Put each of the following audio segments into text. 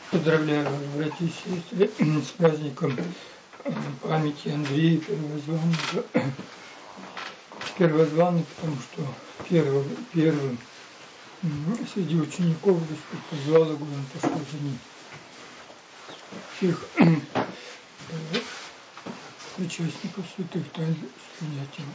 Поздравляю вас, братья и сестры, с праздником памяти Андрея Первозванного. Первозванный, потому что первым среди учеников Господь позвал его, он пошел за ним. Всех участников святых тайн с принятием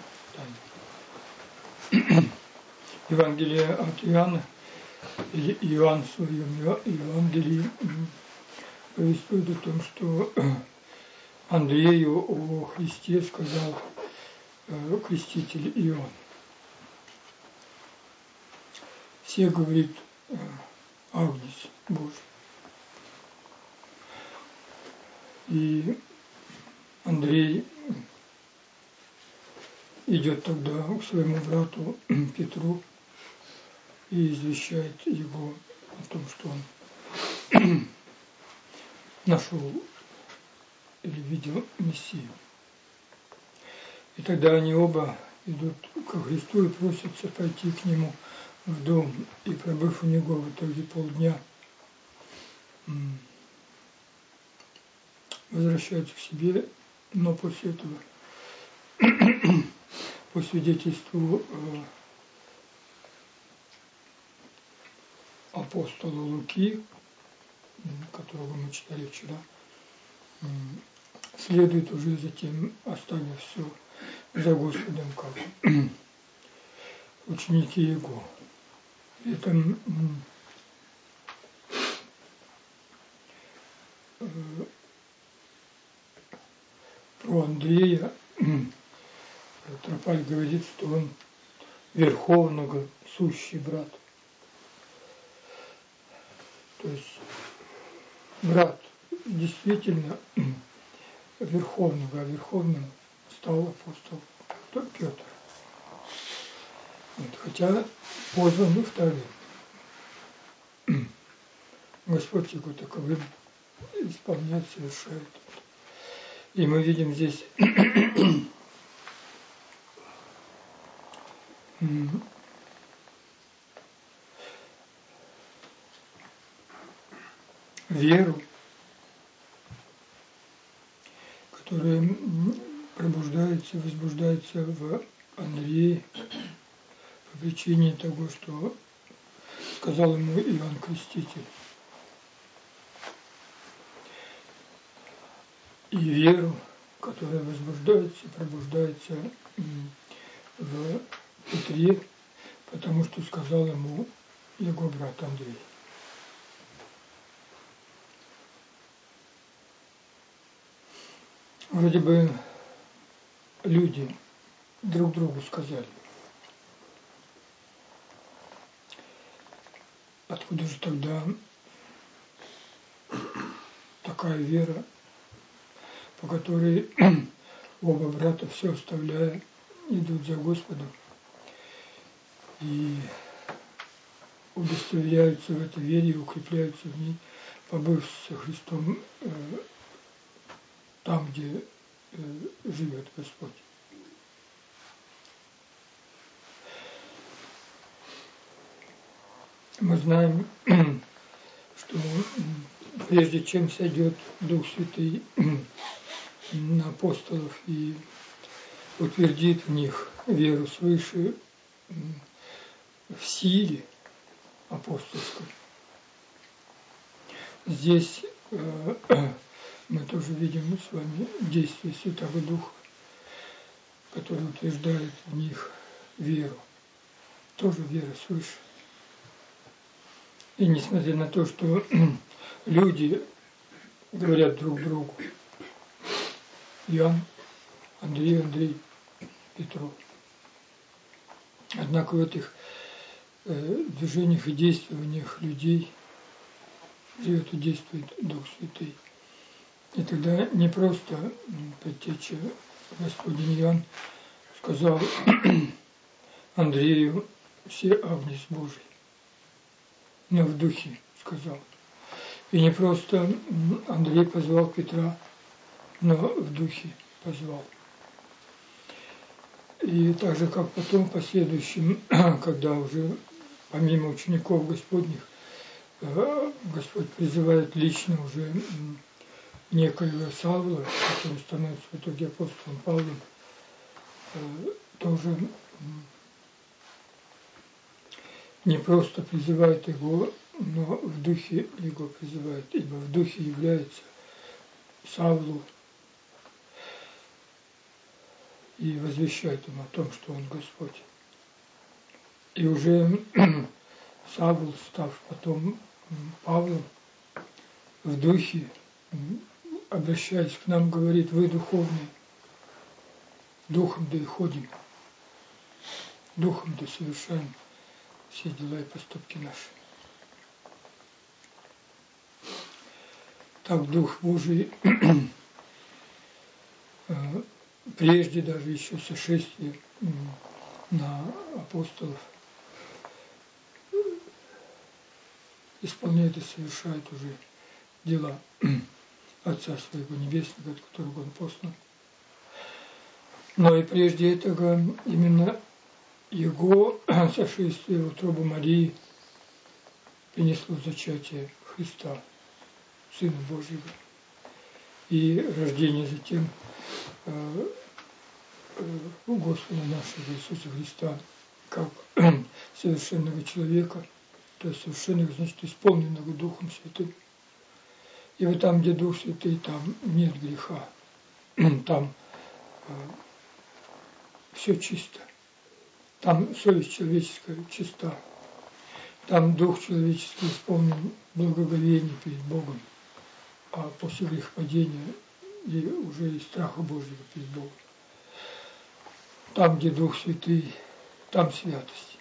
тайн. Евангелие от Иоанна, Иоанн в своем Евангелии повествует о том, что Андрею о Христе сказал креститель Иоанн. Все, говорит, Агнец Божий. И Андрей идет тогда к своему брату Петру и извещает его о том, что он нашел или видел Мессию. И тогда они оба идут ко Христу и просятся пойти к нему в дом. И пробыв у него в итоге полдня, возвращаются к себе, но после этого, по свидетельству апостола Луки, которого мы читали вчера, следует уже затем, оставив все за Господом, как ученики Его. Это про Андрея Тропарь говорит, что он верховного сущий брат. То есть брат действительно верховного, а верховным стал апостол Петр. Вот, хотя позван вторым. Господь его таковым исполняет, совершает. И мы видим здесь веру, которая пробуждается, возбуждается в Андрее по причине того, что сказал ему Иоанн Креститель. И веру, которая возбуждается, пробуждается в Петре, потому что сказал ему его брат Андрей. Вроде бы люди друг другу сказали. Откуда же тогда такая вера, по которой оба брата, все оставляя, идут за Господом и удостоверяются в этой вере и укрепляются в ней, побыв со Христом там, где живет Господь. Мы знаем, что прежде чем сойдет Дух Святый на апостолов и утвердит в них веру свыше в силе апостольской, здесь мы тоже видим с вами действие Святого Духа, который утверждает в них веру, тоже вера свыше. И несмотря на то, что люди говорят друг другу, Иоанн, Андрей, Петров, однако в этих движениях и действованиях людей живет и действует Дух Святый. И тогда не просто предтеча Господин Иоанн сказал Андрею: все Агнец Божий, но в духе сказал. И не просто Андрей позвал Петра, но в духе позвал. И так же, как потом, в последующем, когда уже помимо учеников Господних Господь призывает лично уже некоего Савла, который становится в итоге апостолом Павлом, тоже не просто призывает его, но в духе его призывает, ибо в духе является Савлу и возвещает ему о том, что он Господь. И уже Савл, став потом Павлом, в духе, обращаясь к нам, говорит: вы духовные, духом да и ходим, духом да совершаем все дела и поступки наши. Так Дух Божий прежде даже еще сошествия на апостолов исполняет и совершает уже дела Отца Своего Небесного, от которого Он послан. Но и прежде этого именно Его сошествие в утробу Марии принесло зачатие Христа, Сына Божьего, и рождение затем Господа нашего Иисуса Христа как совершенного человека, то есть совершенного, значит, исполненного Духом Святым. И вот там, где Дух Святый, там нет греха, там все чисто, там совесть человеческая чиста, там Дух человеческий исполнен благоговения перед Богом, а после грехопадения и уже и страха Божьего перед Богом. Там, где Дух Святый, там святость.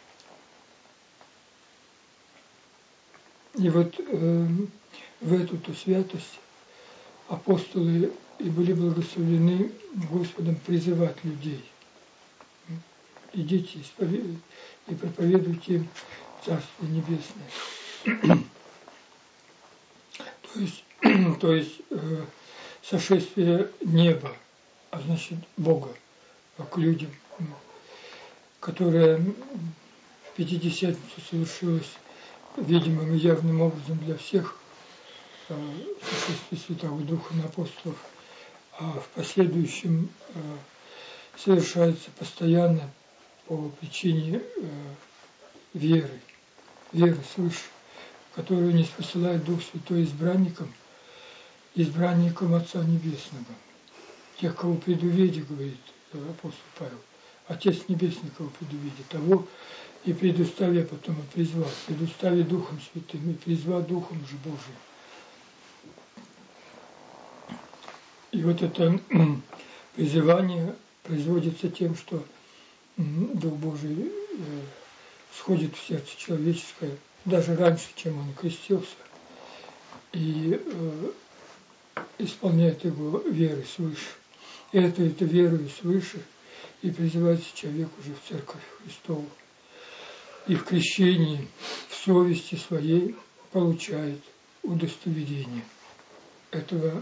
И вот в эту-то святость апостолы и были благословлены Господом призывать людей. Идите и проповедуйте им Царство Небесное. То есть сошествие неба, а значит Бога к людям, которое в Пятидесятницу совершилось видимым и явным образом для всех, сошествие Святого Духа на апостолов, а в последующем совершается постоянно по причине веры свыше, которую не спосылает Дух Святой избранникам Отца Небесного. Тех, кого предуведи, говорит апостол Павел, Отец Небесный, кого предуведи, того и предустави, а потом и призвал. Предустави Духом Святым и призвал Духом же Божиим. И вот это призывание производится тем, что Дух Божий сходит в сердце человеческое, даже раньше, чем он крестился, и исполняет его верой свыше. И это верою свыше и призывается человек уже в Церковь Христову. И в крещении, в совести своей получает удостоверение этого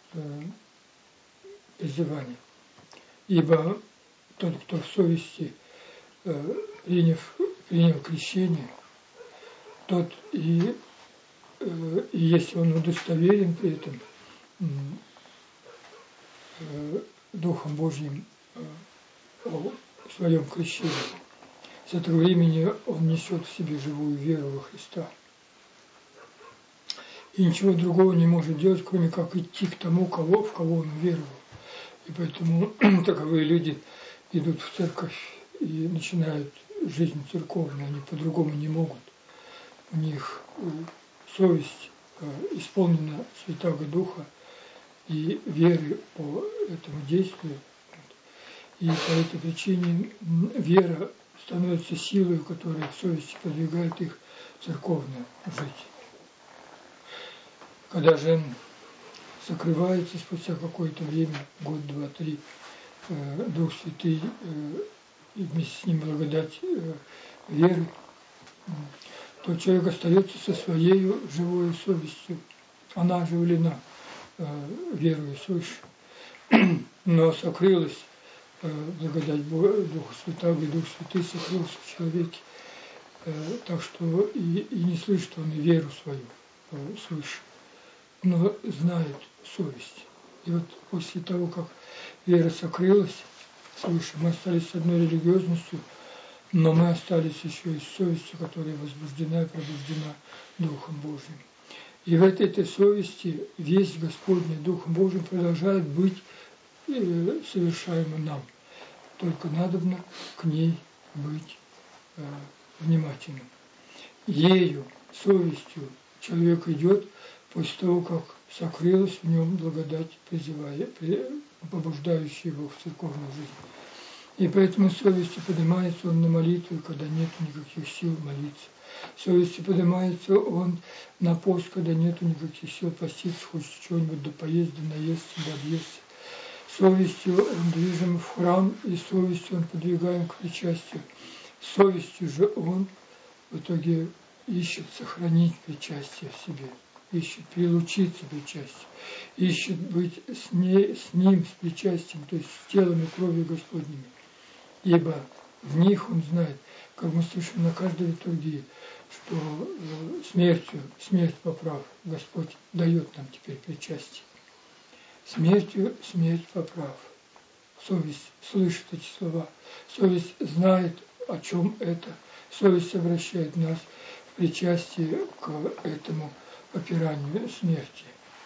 призывания. Ибо тот, кто в совести принял крещение, тот и если он удостоверен при этом Духом Божьим в своем крещении, с этого времени он несет в себе живую веру во Христа. И ничего другого не может делать, кроме как идти к тому, в кого он веровал. И поэтому таковые люди идут в церковь и начинают жизнь церковную, они по-другому не могут. У них совесть исполнена Святого Духа и веры по этому действию. И по этой причине вера становится силой, которая в совести подвигает их церковно жить. Когда же сокрывается спустя какое-то время, год, два, три, Дух Святый и вместе с ним благодать веры, то человек остается со своей живой совестью. Она оживлена верою свыше. Но сокрылась благодать Духа Святого, и Дух Святый сокрылся в человеке. Так что и не слышит он и веру свою свыше, но знает совесть. И вот после того, как вера сокрылась свыше, мы остались с одной религиозностью, но мы остались еще и с совестью, которая возбуждена и пробуждена Духом Божьим. И в этой совести весть Господня Духом Божьим продолжает быть совершаема нам. Только надобно к ней быть внимательным. Ею, совестью человек идет после того, как сокрылась в нем благодать, побуждающая его в церковную жизнь. И поэтому совестью поднимается он на молитву, когда нет никаких сил молиться. Совестью поднимается он на пост, когда нет никаких сил поститься, хочет чего-нибудь да поесть, да наесться, да объесться. Совестью он движим в храм, и совестью он подвигаем к причастию. Совестью же он в итоге ищет сохранить причастие в себе, ищет прилучиться причастию, ищет быть с ним, с причастием, то есть с телом и кровью Господними. Ибо в них он знает, как мы слышим на каждой литургии, что смерть поправ, Господь дает нам теперь причастие. Смертью смерть поправ. Совесть слышит эти слова. Совесть знает, о чем это. Совесть обращает нас в причастие к этому попиранию смерти.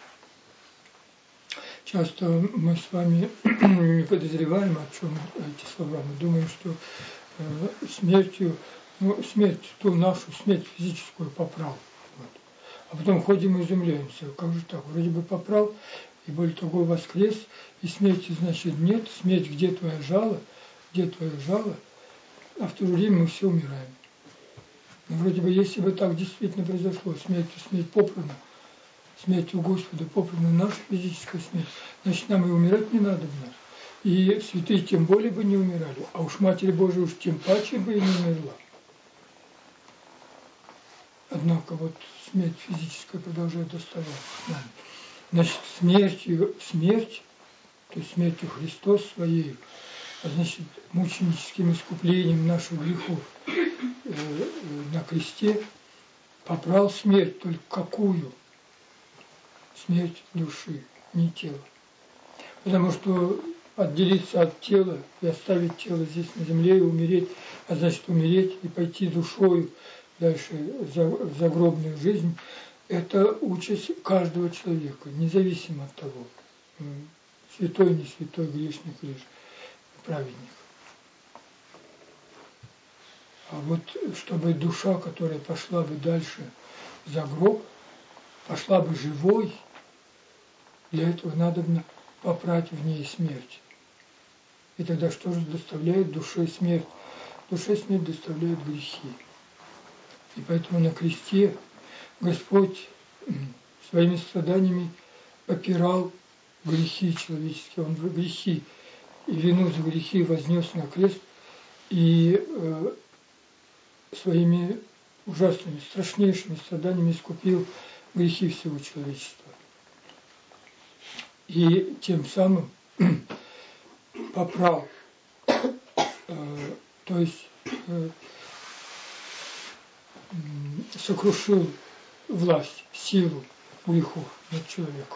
Часто мы с вами не подозреваем, о чем эти слова. Мы думаем, что смертью, смерть, ту нашу смерть физическую поправ. Вот. А потом ходим и изумляемся, как же так, вроде бы поправ, и более того воскрес, и смерти, значит, нет, смерть, где твоя жало, а в то же время мы все умираем. Но вроде бы, если бы так действительно произошло, смерть попрана, смертью Господа попрана наша физическая смерть, значит, нам и умирать не надо в нас. И святые тем более бы не умирали, а уж Матерь Божия уж тем паче бы и не умерла. Однако вот смерть физическая продолжает оставаться с нами. Значит, смерть, то есть смертью Христос своей, а значит, мученическим искуплением наших грехов на кресте, поправил смерть, только какую? Смерть души, не тела. Потому что отделиться от тела и оставить тело здесь на земле и умереть, а значит умереть и пойти душою дальше в загробную жизнь, это участь каждого человека, независимо от того, святой, не святой, грешник или праведник. А вот чтобы душа, которая пошла бы дальше за гроб, пошла бы живой, для этого надо попрать в ней смерть. И тогда что же доставляет душе смерть? Душе смерть доставляет грехи. И поэтому на кресте Господь своими страданиями попирал грехи человеческие. Он грехи и вину за грехи вознес на крест и своими ужасными, страшнейшими страданиями искупил грехи всего человечества. И тем самым поправ, то есть сокрушил власть, силу грехов над человеком.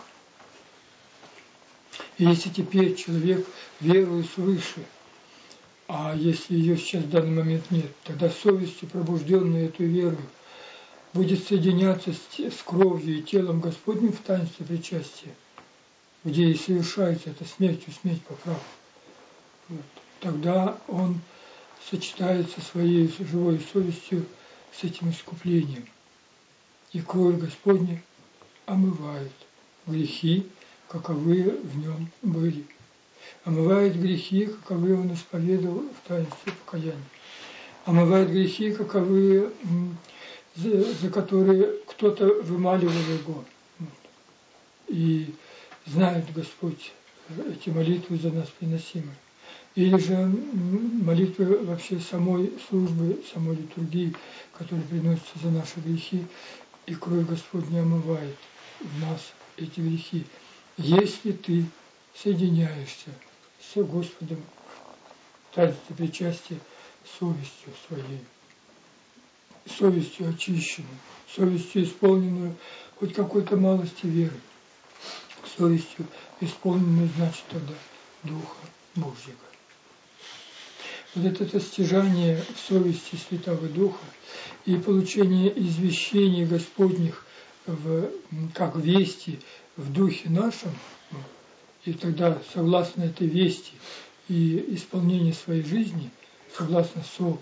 И если теперь человек верует свыше, а если ее сейчас в данный момент нет, тогда совестью, пробужденной этой верой, будет соединяться с кровью и телом Господним в таинстве причастия, где и совершается эта смертью, смерть поправ. Вот. Тогда он сочетается своей живой совестью с этим искуплением. И кровь Господня омывает грехи, каковы в нем были. Омывает грехи, каковы он исповедовал в таинстве покаяния. Омывает грехи, каковы, за которые кто-то вымаливал его. Вот. И знает Господь эти молитвы за нас приносимые. Или же молитвы вообще самой службы, самой литургии, которая приносится за наши грехи, и кровь Господня омывает в нас эти грехи. Если ты соединяешься с Господом в таинстве причастия совестью своей. совестью очищенную, совестью исполненную хоть какой-то малости веры, совестью исполненную, значит, тогда Духа Божьего. Вот это стяжание совести Святого Духа и получение извещений Господних как вести в Духе нашем, и тогда согласно этой вести и исполнению своей жизни, согласно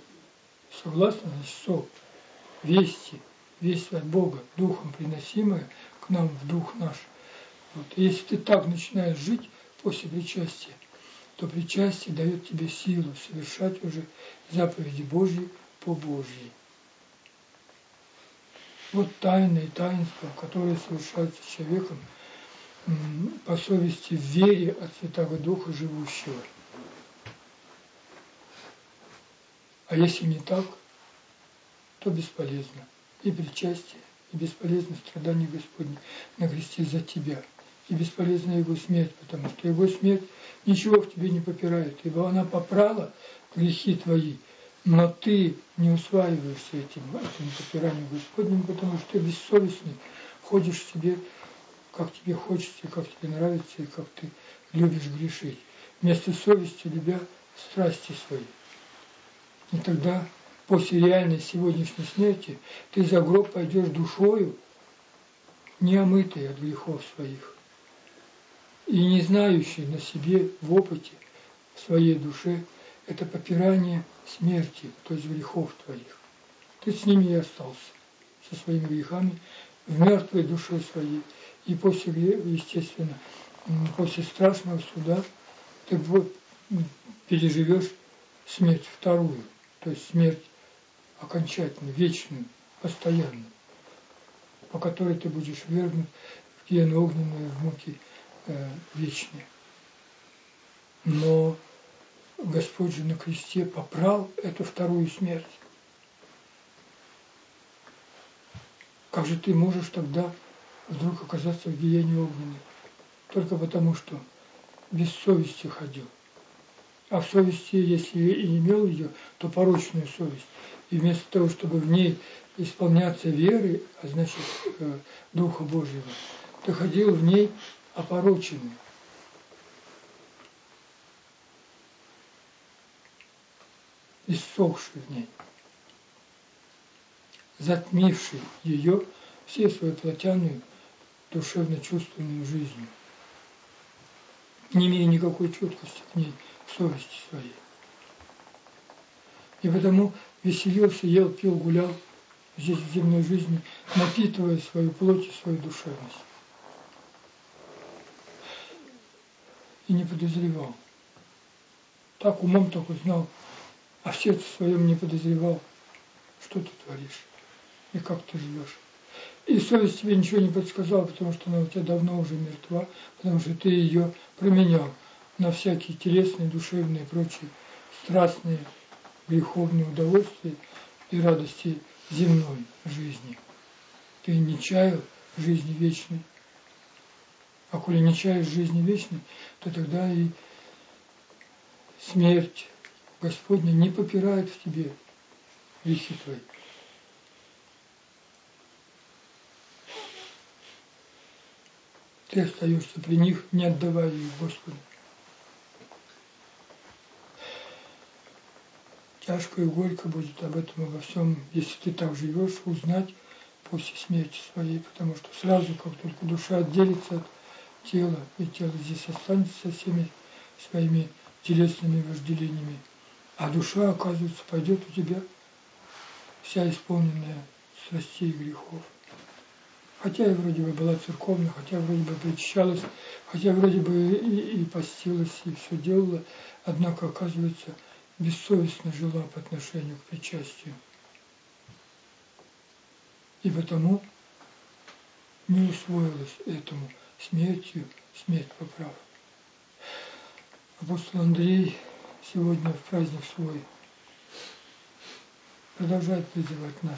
вести от Бога, Духом приносимое к нам в Дух наш. Вот. Если ты так начинаешь жить после причастия, то причастие дает тебе силу совершать уже заповеди Божьи по Божьей. Вот тайны и таинства, которые совершаются человеком по совести в вере от Святого Духа живущего. А если не так, то бесполезно и причастие, и бесполезно страдание Господне на кресте за тебя, и бесполезна Его смерть, потому что Его смерть ничего в тебе не попирает, ибо она попрала грехи твои, но ты не усваиваешься этим попиранием Господним, потому что ты бессовестный, ходишь себе, как тебе хочется, как тебе нравится, и как ты любишь грешить. Вместо совести любя страсти свои. И тогда, после реальной сегодняшней смерти, ты за гроб пойдешь душою, не омытой от грехов своих, и не знающий на себе в опыте, в своей душе, это попирание смерти, то есть грехов твоих. Ты с ними и остался, со своими грехами, в мертвой душе своей. И после, естественно, после страшного суда ты переживешь смерть вторую, то есть смерть окончательную, вечную, постоянную, по которой ты будешь ввергнут в гиену огненную, в муки вечные. Но Господь же на кресте попрал эту вторую смерть. Как же ты можешь тогда вдруг оказаться в гиене огненной? Только потому, что без совести ходил. А в совести, если и имел ее, то порочную совесть. И вместо того, чтобы в ней исполняться веры, а значит Духа Божьего, ты ходил в ней опороченный. Иссохший в ней, затмивший ее всей свою плотяную, душевно-чувственную жизнью, не имея никакой чуткости к ней, к совести своей. И потому веселился, ел, пил, гулял здесь в земной жизни, напитывая свою плоть и свою душевность. И не подозревал. Так умом только знал, а в сердце своем не подозревал, что ты творишь и как ты живешь. И совесть тебе ничего не подсказала, потому что она у тебя давно уже мертва, потому что ты ее променял на всякие телесные, душевные и прочие страстные, греховные удовольствия и радости земной жизни. Ты не чаял жизни вечной. А коли не чаешь жизни вечной, то тогда и смерть Господня не попирает в тебе грехи твои. Ты остаешься при них, не отдавая их Господу. Тяжко и горько будет об этом обо всем, если ты так живешь, узнать после смерти своей, потому что сразу, как только душа отделится от тела, и тело здесь останется со всеми своими телесными вожделениями, а душа, оказывается, пойдет у тебя вся исполненная страстей и грехов. Хотя и вроде бы была церковной, хотя вроде бы причащалась, хотя вроде бы и постилась, и все делала, однако, оказывается, бессовестно жила по отношению к причастию. И потому не усвоилась этому смертью, смерть поправ. Апостол Андрей сегодня в праздник свой продолжает призывать нас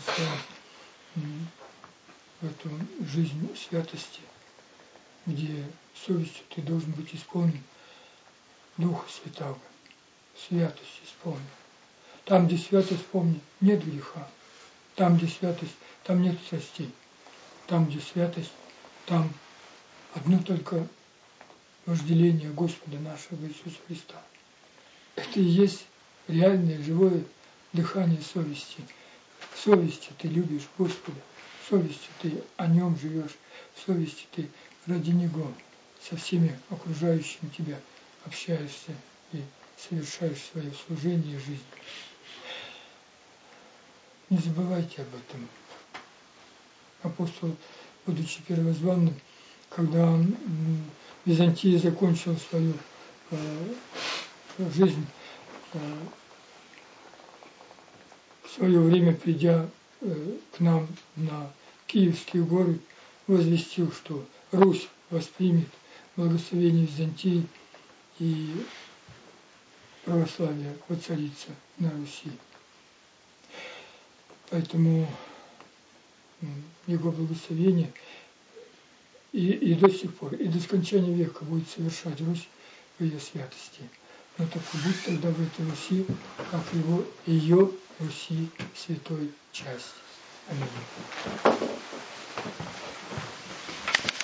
в эту жизнь святости, где совестью ты должен быть исполнен Духа Святаго, святость исполнен. Там, где святость, помни, нет греха. Там, где святость, там нет страстей. Там, где святость, там одно только вожделение Господа нашего Иисуса Христа. Это и есть реальное, живое дыхание совести. В совести ты любишь Господа, в совести ты о Нем живешь, в совести ты ради Него со всеми окружающими тебя общаешься и совершаешь свое служение и жизнь. Не забывайте об этом. Апостол, будучи первозванным, когда он в Византии закончил свою жизнь, в свое время придя к нам на Киевские горы, возвестил, что Русь воспримет благословение Византии и православие воцарится на Руси. Поэтому Его благословение и до сих пор, и до скончания века будет совершать Русь в ее святости. Но только будь тогда в этой Руси, как ее Руси святой части. Аминь.